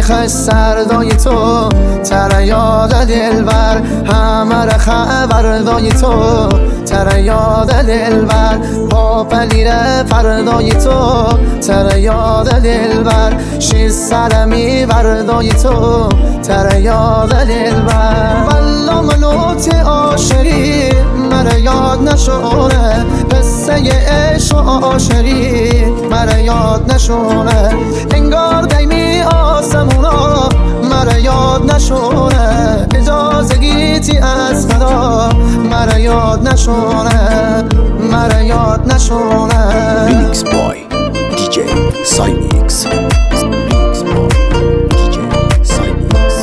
میخش سردای تو تر یاد دلبر، همه را خبردای تو تر یاد دلبر، پا پلیره فردای تو تر یاد دلبر، شیر سرمی وردای تو تر یاد دلبر. والله ملوت عاشقی مرا یاد نشونه، قصه عشق و عاشقی مرا یاد نشونه، انگار دیمی آسمونا مرا یاد نشونه، اجازه گیتی از خدا مرا یاد نشونه، مرا یاد نشونه. Remix Boy DJ Cymix. Remix Boy DJ Cymix.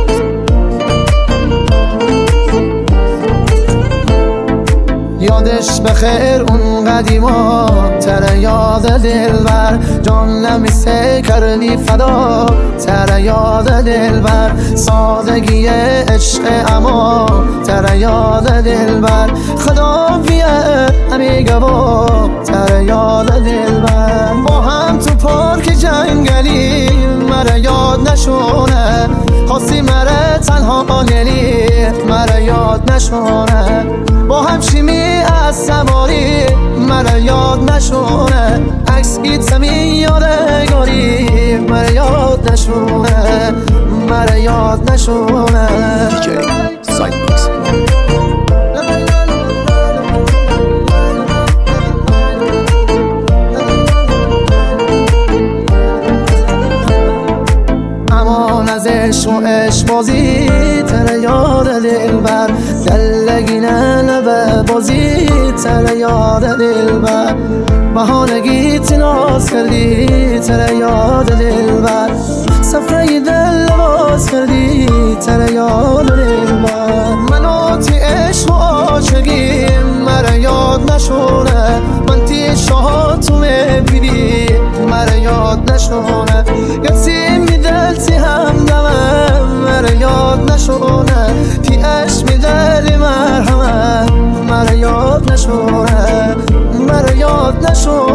یادش بخیر اون قدیما تر یاد دلبر، جان نمیسه کردی فدا تر یاد دلبر، سادگی عشق اما تر یاد دلبر، خدا بیه همی گوا تر یاد دلبر. با هم تو پارک جنگلی مرا یاد نشونه، خواستی مرا تنها گلی مرا یاد نشونه، با هم شیمی از سواری مرا یاد نشونه، عکس گیتمی یادگاری مرا یاد نشونه، مرا یاد نشونه. DJ Cymix. امان از عشق و عشق بازی تر یاد دلبر، دلگینه لبه بازی تر یاد دلبر، بهانگیت ناز کردی تر یاد دلبر، صفحه دل باز کردی تر یاد دلبر. منو تی عشق و عاشقی مرا یاد نشونه، من تی شهاتو میبینی مرا یاد نشونه، کسی میدل تی همدمه مرا یاد نشونه، تی عشق میدلی مرحمه مرا یاد نشونه، مرا یاد نشونه.